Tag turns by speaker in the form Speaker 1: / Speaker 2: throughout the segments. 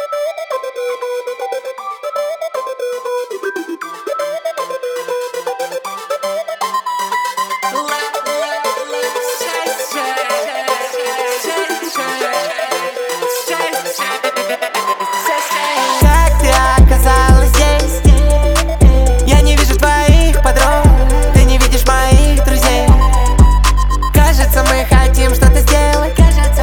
Speaker 1: Как ты оказалась здесь? Я не вижу твоих подруг, ты не видишь моих друзей. Кажется, мы хотим что-то сделать.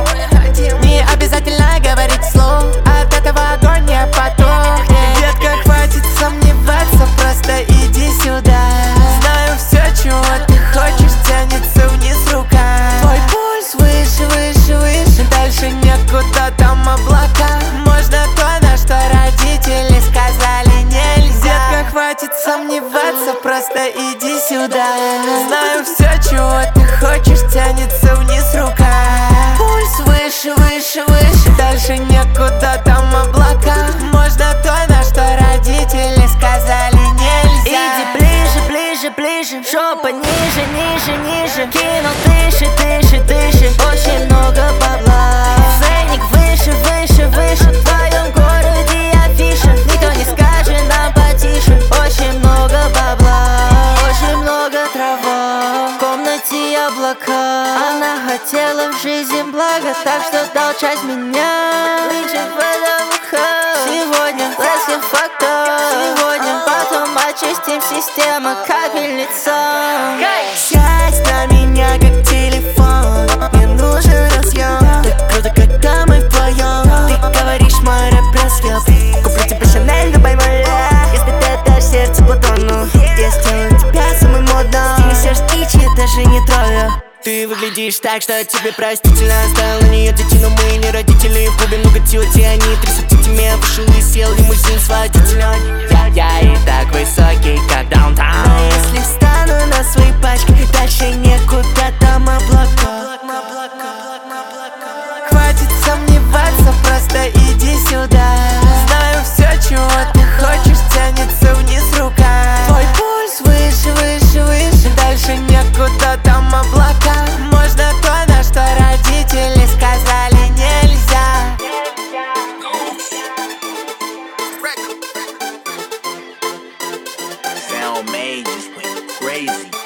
Speaker 1: Не обязательно говорить вслух, от этого огонь не потухнет. Детка, хватит сомневаться, просто иди сюда. Знаю все, чего ты хочешь, тянется вниз рука. Твой пульс выше, выше, выше, дальше некуда, там облака. Можно то, на что родители сказали нельзя. Детка, хватит сомневаться, просто иди сюда. Знаю все, чего ты хочешь, тянется вниз рука. Пульс выше, выше, выше, дальше некуда, там облака. Можно то, на что родители сказали нельзя.
Speaker 2: Иди ближе, ближе, ближе, жопа ниже, ниже, ниже. Кинул тише, тише, тише, очень много бабла. Ценник выше, выше, выше, в твоем городе афиша. Никто не скажет нам потише, очень много бабла. Очень много трава, в комнате облака. Она хотела в жизни блага, так что дал часть меня. Лучше в этом сегодня let's get fucked up. Сегодня, потом очистим систему капельницам.
Speaker 1: Сядь на меня как телефон, мне нужен разъем. Так круто, когда мы вдвоем. Ты говоришь, мой рэп просвет. Куплю тебе Шанель, любой моля. Если ты отдашь сердце Платону, я сделаю тебя самым модным. Стиль сердце Ичи, даже не трою. Ты выглядишь так, что тебе простительно. Оставил на нее детину, мы не родители. В клубе много тёти, они трясут тетями. Вышел и сел лимузин с водителем. Я и так высокий, как даунтаун. Но если встану на свои пачки, дальше некуда, там облака. Хватит сомневаться, просто иди сюда. Знаю все, чего ты хочешь, тянется вниз рука. Твой пульс выше, выше, выше, дальше некуда, там облака. Можно то, на что родители сказали нельзя.
Speaker 3: Sound made just went crazy.